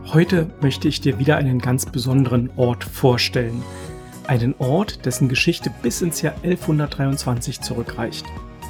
Heute möchte ich dir wieder einen ganz besonderen Ort vorstellen. Einen Ort, dessen Geschichte bis ins Jahr 1123 zurückreicht.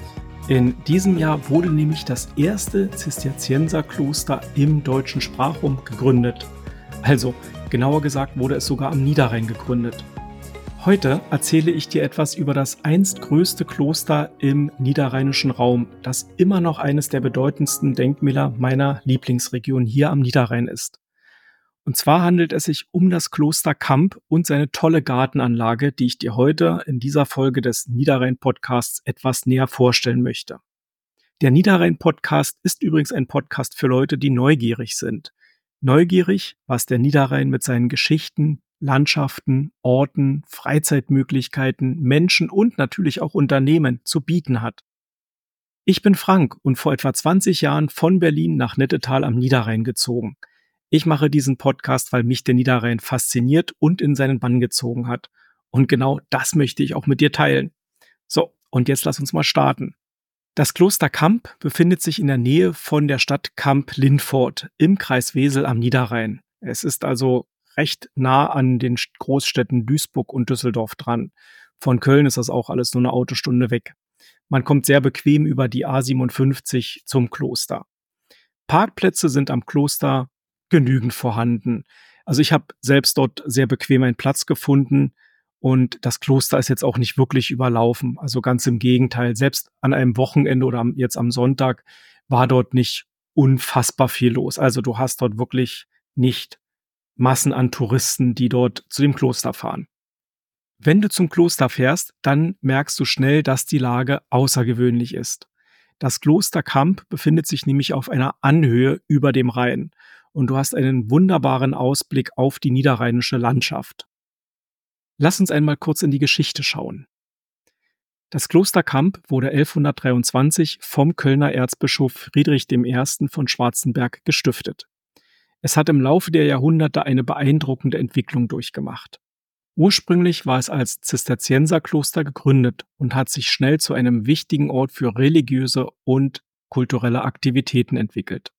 In diesem Jahr wurde nämlich das erste Zisterzienserkloster im deutschen Sprachraum gegründet. Also, genauer gesagt wurde es sogar am Niederrhein gegründet. Heute erzähle ich dir etwas über das einst größte Kloster im niederrheinischen Raum, das immer noch eines der bedeutendsten Denkmäler meiner Lieblingsregion hier am Niederrhein ist. Und zwar handelt es sich um das Kloster Kamp und seine tolle Gartenanlage, die ich dir heute in dieser Folge des Niederrhein-Podcasts etwas näher vorstellen möchte. Der Niederrhein-Podcast ist übrigens ein Podcast für Leute, die neugierig sind. Neugierig, was der Niederrhein mit seinen Geschichten, Landschaften, Orten, Freizeitmöglichkeiten, Menschen und natürlich auch Unternehmen zu bieten hat. Ich bin Frank und vor etwa 20 Jahren von Berlin nach Nettetal am Niederrhein gezogen. Ich mache diesen Podcast, weil mich der Niederrhein fasziniert und in seinen Bann gezogen hat. Und genau das möchte ich auch mit dir teilen. So, und jetzt lass uns mal starten. Das Kloster Kamp befindet sich in der Nähe von der Stadt Kamp-Lindfort im Kreis Wesel am Niederrhein. Es ist also recht nah an den Großstädten Duisburg und Düsseldorf dran. Von Köln ist das auch alles nur eine Autostunde weg. Man kommt sehr bequem über die A57 zum Kloster. Parkplätze sind am Kloster genügend vorhanden. Also ich habe selbst dort sehr bequem einen Platz gefunden und das Kloster ist jetzt auch nicht wirklich überlaufen. Also ganz im Gegenteil, selbst an einem Wochenende oder jetzt am Sonntag war dort nicht unfassbar viel los. Also du hast dort wirklich nicht Massen an Touristen, die dort zu dem Kloster fahren. Wenn du zum Kloster fährst, dann merkst du schnell, dass die Lage außergewöhnlich ist. Das Kloster Kamp befindet sich nämlich auf einer Anhöhe über dem Rhein und du hast einen wunderbaren Ausblick auf die niederrheinische Landschaft. Lass uns einmal kurz in die Geschichte schauen. Das Kloster Kamp wurde 1123 vom Kölner Erzbischof Friedrich I. von Schwarzenberg gestiftet. Es hat im Laufe der Jahrhunderte eine beeindruckende Entwicklung durchgemacht. Ursprünglich war es als Zisterzienserkloster gegründet und hat sich schnell zu einem wichtigen Ort für religiöse und kulturelle Aktivitäten entwickelt.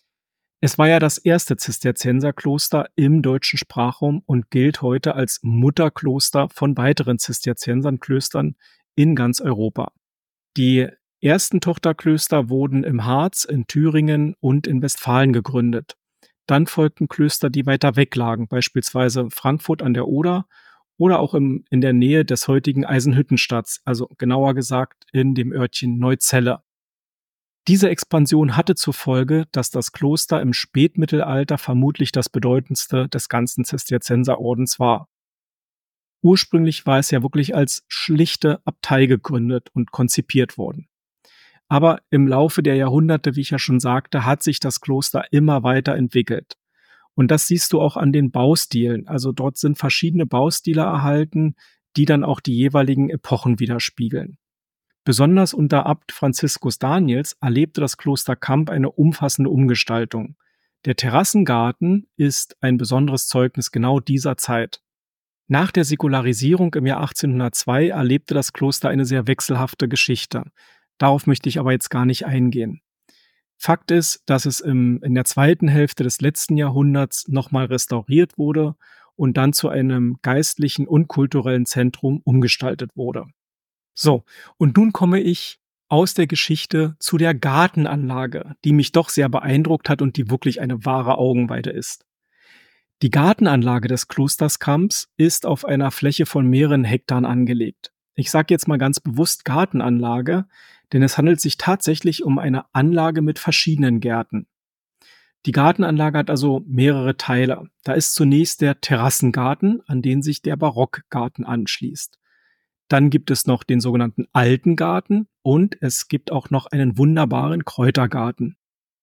Es war ja das erste Zisterzienserkloster im deutschen Sprachraum und gilt heute als Mutterkloster von weiteren Zisterzienserklöstern in ganz Europa. Die ersten Tochterklöster wurden im Harz, in Thüringen und in Westfalen gegründet. Dann folgten Klöster, die weiter weg lagen, beispielsweise Frankfurt an der Oder oder auch in der Nähe des heutigen Eisenhüttenstadts, also genauer gesagt in dem Örtchen Neuzelle. Diese Expansion hatte zur Folge, dass das Kloster im Spätmittelalter vermutlich das bedeutendste des ganzen Zisterzienserordens war. Ursprünglich war es ja wirklich als schlichte Abtei gegründet und konzipiert worden. Aber im Laufe der Jahrhunderte, wie ich ja schon sagte, hat sich das Kloster immer weiter entwickelt. Und das siehst du auch an den Baustilen. Also dort sind verschiedene Baustile erhalten, die dann auch die jeweiligen Epochen widerspiegeln. Besonders unter Abt Franziskus Daniels erlebte das Kloster Kamp eine umfassende Umgestaltung. Der Terrassengarten ist ein besonderes Zeugnis genau dieser Zeit. Nach der Säkularisierung im Jahr 1802 erlebte das Kloster eine sehr wechselhafte Geschichte. Darauf möchte ich aber jetzt gar nicht eingehen. Fakt ist, dass es in der zweiten Hälfte des letzten Jahrhunderts nochmal restauriert wurde und dann zu einem geistlichen und kulturellen Zentrum umgestaltet wurde. So, und nun komme ich aus der Geschichte zu der Gartenanlage, die mich doch sehr beeindruckt hat und die wirklich eine wahre Augenweide ist. Die Gartenanlage des Klosters Kamps ist auf einer Fläche von mehreren Hektaren angelegt. Ich sage jetzt mal ganz bewusst Gartenanlage, denn es handelt sich tatsächlich um eine Anlage mit verschiedenen Gärten. Die Gartenanlage hat also mehrere Teile. Da ist zunächst der Terrassengarten, an den sich der Barockgarten anschließt. Dann gibt es noch den sogenannten Alten Garten und es gibt auch noch einen wunderbaren Kräutergarten.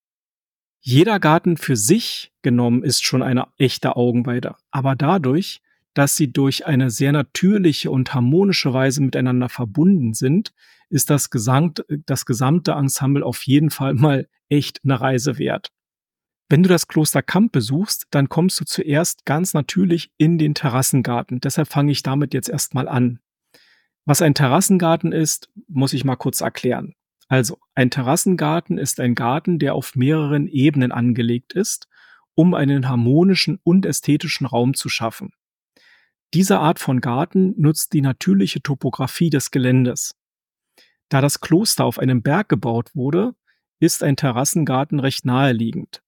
Jeder Garten für sich genommen ist schon eine echte Augenweide, aber dadurch, dass sie durch eine sehr natürliche und harmonische Weise miteinander verbunden sind, ist das gesamte Ensemble auf jeden Fall mal echt eine Reise wert. Wenn du das Kloster Kamp besuchst, dann kommst du zuerst ganz natürlich in den Terrassengarten. Deshalb fange ich damit jetzt erstmal an. Was ein Terrassengarten ist, muss ich mal kurz erklären. Also, ein Terrassengarten ist ein Garten, der auf mehreren Ebenen angelegt ist um einen harmonischen und ästhetischen Raum zu schaffen. Diese Art von Garten nutzt die natürliche Topographie des Geländes. Da das Kloster auf einem Berg gebaut wurde, ist ein Terrassengarten recht naheliegend.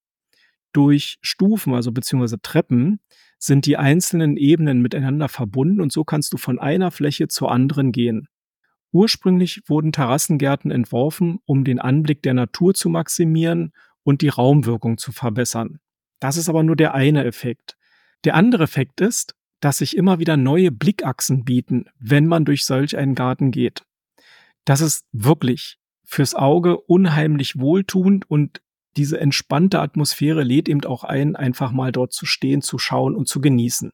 Durch Stufen, also beziehungsweise Treppen, sind die einzelnen Ebenen miteinander verbunden und so kannst du von einer Fläche zur anderen gehen. Ursprünglich wurden Terrassengärten entworfen, um den Anblick der Natur zu maximieren und die Raumwirkung zu verbessern. Das ist aber nur der eine Effekt. Der andere Effekt ist, dass sich immer wieder neue Blickachsen bieten, wenn man durch solch einen Garten geht. Das ist wirklich fürs Auge unheimlich wohltuend und diese entspannte Atmosphäre lädt eben auch ein, einfach mal dort zu stehen, zu schauen und zu genießen.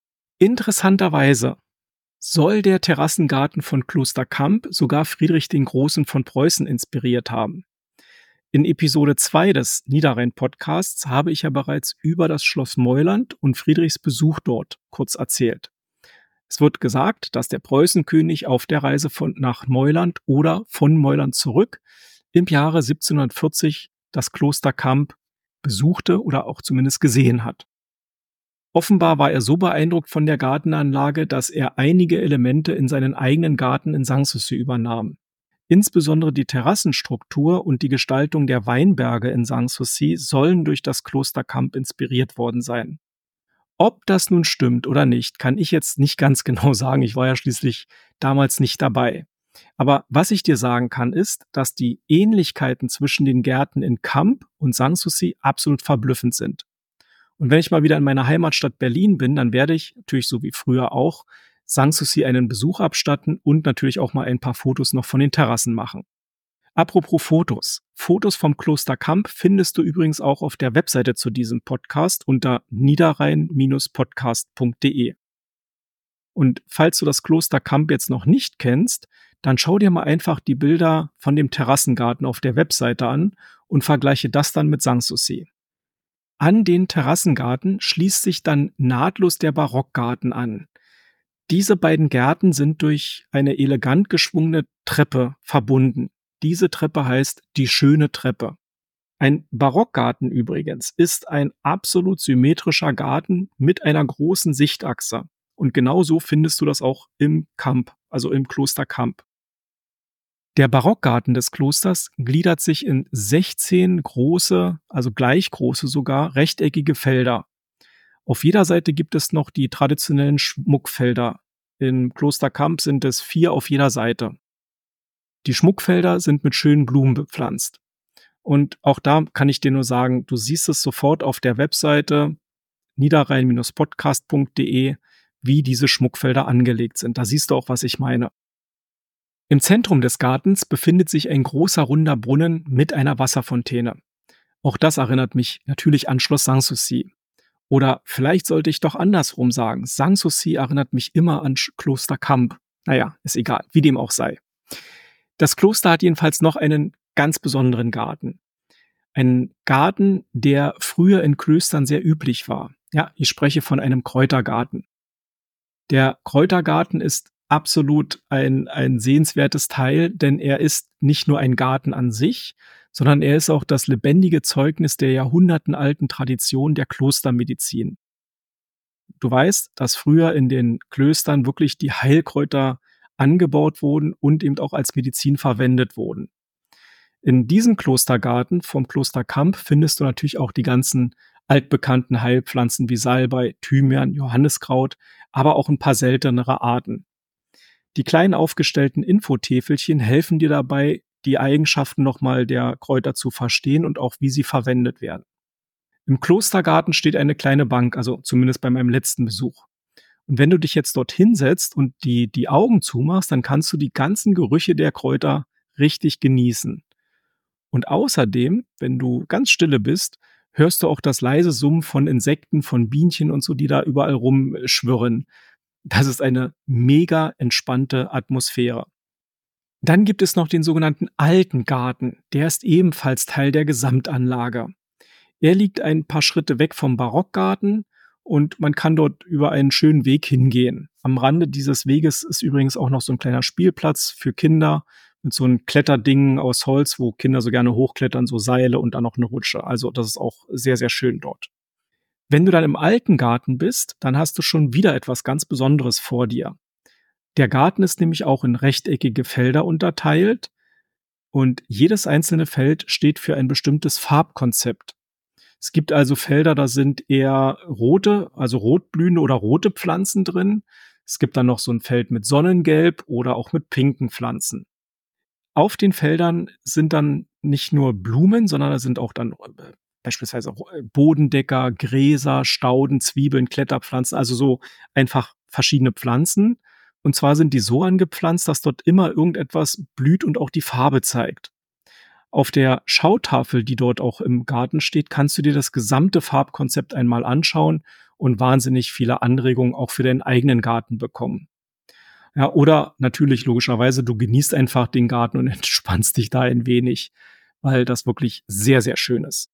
Interessanterweise soll der Terrassengarten von Kloster Kamp sogar Friedrich den Großen von Preußen inspiriert haben. In Episode 2 des Niederrhein-Podcasts habe ich ja bereits über das Schloss Meuland und Friedrichs Besuch dort kurz erzählt. Es wird gesagt, dass der Preußenkönig auf der Reise nach Meuland oder von Meuland zurück im Jahre 1740 das Kloster Kamp besuchte oder auch zumindest gesehen hat. Offenbar war er so beeindruckt von der Gartenanlage, dass er einige Elemente in seinen eigenen Garten in Sanssouci übernahm. Insbesondere die Terrassenstruktur und die Gestaltung der Weinberge in Sanssouci sollen durch das Kloster Kamp inspiriert worden sein. Ob das nun stimmt oder nicht, kann ich jetzt nicht ganz genau sagen. Ich war ja schließlich damals nicht dabei. Aber was ich dir sagen kann, ist, dass die Ähnlichkeiten zwischen den Gärten in Kamp und Sanssouci absolut verblüffend sind. Und wenn ich mal wieder in meiner Heimatstadt Berlin bin, dann werde ich, natürlich so wie früher auch, Sanssouci einen Besuch abstatten und natürlich auch mal ein paar Fotos noch von den Terrassen machen. Apropos Fotos. Fotos vom Kloster Kamp findest du übrigens auch auf der Webseite zu diesem Podcast unter niederrhein-podcast.de. Und falls du das Kloster Kamp jetzt noch nicht kennst, dann schau dir mal einfach die Bilder von dem Terrassengarten auf der Webseite an und vergleiche das dann mit Sanssouci. An den Terrassengarten schließt sich dann nahtlos der Barockgarten an. Diese beiden Gärten sind durch eine elegant geschwungene Treppe verbunden. Diese Treppe heißt die Schöne Treppe. Ein Barockgarten übrigens ist ein absolut symmetrischer Garten mit einer großen Sichtachse. Und genau so findest du das auch im Kamp, also im Kloster Kamp. Der Barockgarten des Klosters gliedert sich in 16 große, also gleich große sogar, rechteckige Felder. Auf jeder Seite gibt es noch die traditionellen Schmuckfelder. Im Kloster Kamp sind es 4 auf jeder Seite. Die Schmuckfelder sind mit schönen Blumen bepflanzt. Und auch da kann ich dir nur sagen, du siehst es sofort auf der Webseite niederrhein-podcast.de, wie diese Schmuckfelder angelegt sind. Da siehst du auch, was ich meine. Im Zentrum des Gartens befindet sich ein großer runder Brunnen mit einer Wasserfontäne. Auch das erinnert mich natürlich an Schloss Sanssouci. Oder vielleicht sollte ich doch andersrum sagen. Sanssouci erinnert mich immer an Kloster Kamp. Naja, ist egal, wie dem auch sei. Das Kloster hat jedenfalls noch einen ganz besonderen Garten. Einen Garten, der früher in Klöstern sehr üblich war. Ja, ich spreche von einem Kräutergarten. Der Kräutergarten ist absolut ein sehenswertes Teil, denn er ist nicht nur ein Garten an sich, sondern er ist auch das lebendige Zeugnis der jahrhundertenalten Tradition der Klostermedizin. Du weißt, dass früher in den Klöstern wirklich die Heilkräuter angebaut wurden und eben auch als Medizin verwendet wurden. In diesem Klostergarten vom Kloster Kamp findest du natürlich auch die ganzen altbekannten Heilpflanzen wie Salbei, Thymian, Johanniskraut, aber auch ein paar seltenere Arten. Die kleinen aufgestellten Infotäfelchen helfen dir dabei, die Eigenschaften nochmal der Kräuter zu verstehen und auch wie sie verwendet werden. Im Klostergarten steht eine kleine Bank, also zumindest bei meinem letzten Besuch. Und wenn du dich jetzt dort hinsetzt und die Augen zumachst, dann kannst du die ganzen Gerüche der Kräuter richtig genießen. Und außerdem, wenn du ganz stille bist, hörst du auch das leise Summen von Insekten, von Bienchen und so, die da überall rumschwirren. Das ist eine mega entspannte Atmosphäre. Dann gibt es noch den sogenannten Alten Garten. Der ist ebenfalls Teil der Gesamtanlage. Er liegt ein paar Schritte weg vom Barockgarten und man kann dort über einen schönen Weg hingehen. Am Rande dieses Weges ist übrigens auch noch so ein kleiner Spielplatz für Kinder mit so einem Kletterding aus Holz, wo Kinder so gerne hochklettern, so Seile und dann noch eine Rutsche. Also das ist auch sehr, sehr schön dort. Wenn du dann im alten Garten bist, dann hast du schon wieder etwas ganz Besonderes vor dir. Der Garten ist nämlich auch in rechteckige Felder unterteilt und jedes einzelne Feld steht für ein bestimmtes Farbkonzept. Es gibt also Felder, da sind eher rote, also rotblühende oder rote Pflanzen drin. Es gibt dann noch so ein Feld mit Sonnengelb oder auch mit pinken Pflanzen. Auf den Feldern sind dann nicht nur Blumen, sondern da sind auch dann beispielsweise auch Bodendecker, Gräser, Stauden, Zwiebeln, Kletterpflanzen, also so einfach verschiedene Pflanzen. Und zwar sind die so angepflanzt, dass dort immer irgendetwas blüht und auch die Farbe zeigt. Auf der Schautafel, die dort auch im Garten steht, kannst du dir das gesamte Farbkonzept einmal anschauen und wahnsinnig viele Anregungen auch für deinen eigenen Garten bekommen. Ja, oder natürlich logischerweise, du genießt einfach den Garten und entspannst dich da ein wenig, weil das wirklich sehr, sehr schön ist.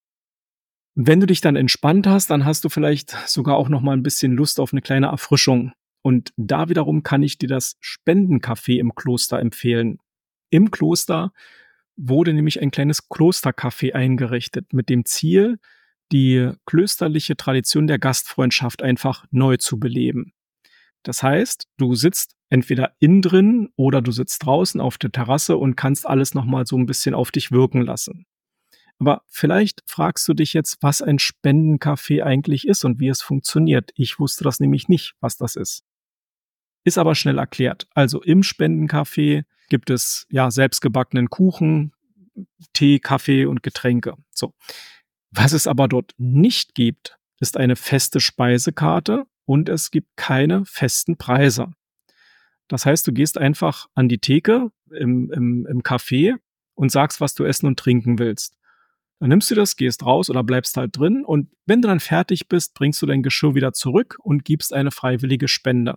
Und wenn du dich dann entspannt hast, dann hast du vielleicht sogar auch noch mal ein bisschen Lust auf eine kleine Erfrischung. Und da wiederum kann ich dir das Spendencafé im Kloster empfehlen. Im Kloster wurde nämlich ein kleines Klostercafé eingerichtet mit dem Ziel, die klösterliche Tradition der Gastfreundschaft einfach neu zu beleben. Das heißt, du sitzt entweder innen drin oder du sitzt draußen auf der Terrasse und kannst alles noch mal so ein bisschen auf dich wirken lassen. Aber vielleicht fragst du dich jetzt, was ein Spendencafé eigentlich ist und wie es funktioniert. Ich wusste das nämlich nicht, was das ist. Ist aber schnell erklärt. Also im Spendencafé gibt es ja selbstgebackenen Kuchen, Tee, Kaffee und Getränke. So. Was es aber dort nicht gibt, ist eine feste Speisekarte und es gibt keine festen Preise. Das heißt, du gehst einfach an die Theke im Café und sagst, was du essen und trinken willst. Dann nimmst du das, gehst raus oder bleibst halt drin und wenn du dann fertig bist, bringst du dein Geschirr wieder zurück und gibst eine freiwillige Spende.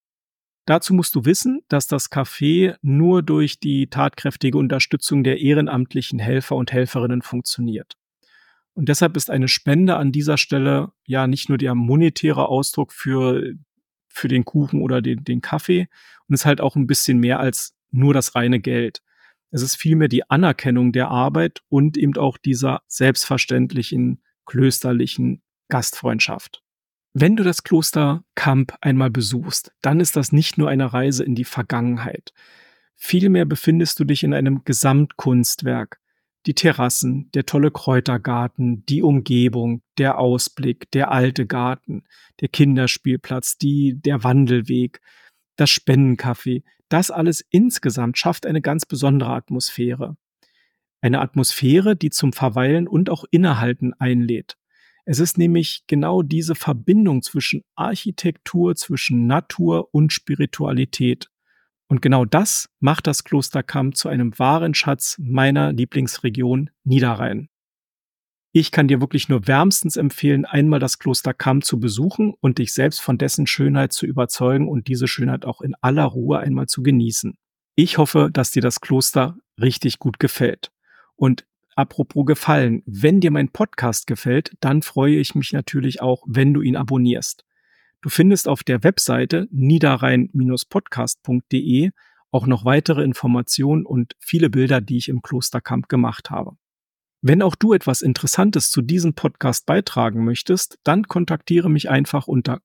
Dazu musst du wissen, dass das Café nur durch die tatkräftige Unterstützung der ehrenamtlichen Helfer und Helferinnen funktioniert. Und deshalb ist eine Spende an dieser Stelle ja nicht nur der monetäre Ausdruck für den Kuchen oder den Kaffee und ist halt auch ein bisschen mehr als nur das reine Geld. Es ist vielmehr die Anerkennung der Arbeit und eben auch dieser selbstverständlichen, klösterlichen Gastfreundschaft. Wenn du das Kloster Kamp einmal besuchst, dann ist das nicht nur eine Reise in die Vergangenheit. Vielmehr befindest du dich in einem Gesamtkunstwerk. Die Terrassen, der tolle Kräutergarten, die Umgebung, der Ausblick, der alte Garten, der Kinderspielplatz, der Wandelweg, das Spendencafé, das alles insgesamt schafft eine ganz besondere Atmosphäre. Eine Atmosphäre, die zum Verweilen und auch Innehalten einlädt. Es ist nämlich genau diese Verbindung zwischen Architektur, zwischen Natur und Spiritualität. Und genau das macht das Kloster Kamp zu einem wahren Schatz meiner Lieblingsregion Niederrhein. Ich kann dir wirklich nur wärmstens empfehlen, einmal das Kloster Kamp zu besuchen und dich selbst von dessen Schönheit zu überzeugen und diese Schönheit auch in aller Ruhe einmal zu genießen. Ich hoffe, dass dir das Kloster richtig gut gefällt. Und apropos gefallen, wenn dir mein Podcast gefällt, dann freue ich mich natürlich auch, wenn du ihn abonnierst. Du findest auf der Webseite niederrhein-podcast.de auch noch weitere Informationen und viele Bilder, die ich im Kloster Kamp gemacht habe. Wenn auch du etwas Interessantes zu diesem Podcast beitragen möchtest, dann kontaktiere mich einfach unter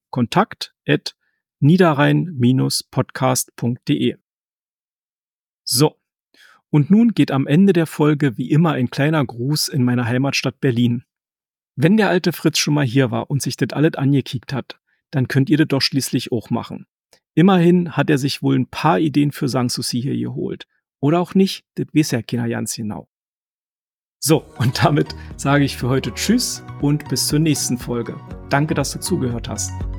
kontakt@niederrhein-podcast.de. So, und nun geht am Ende der Folge wie immer ein kleiner Gruß in meine Heimatstadt Berlin. Wenn der alte Fritz schon mal hier war und sich das alles angekickt hat, dann könnt ihr das doch schließlich auch machen. Immerhin hat er sich wohl ein paar Ideen für Sanssouci hier geholt. Oder auch nicht, das weiß ja keiner ganz genau. So, und damit sage ich für heute Tschüss und bis zur nächsten Folge. Danke, dass du zugehört hast.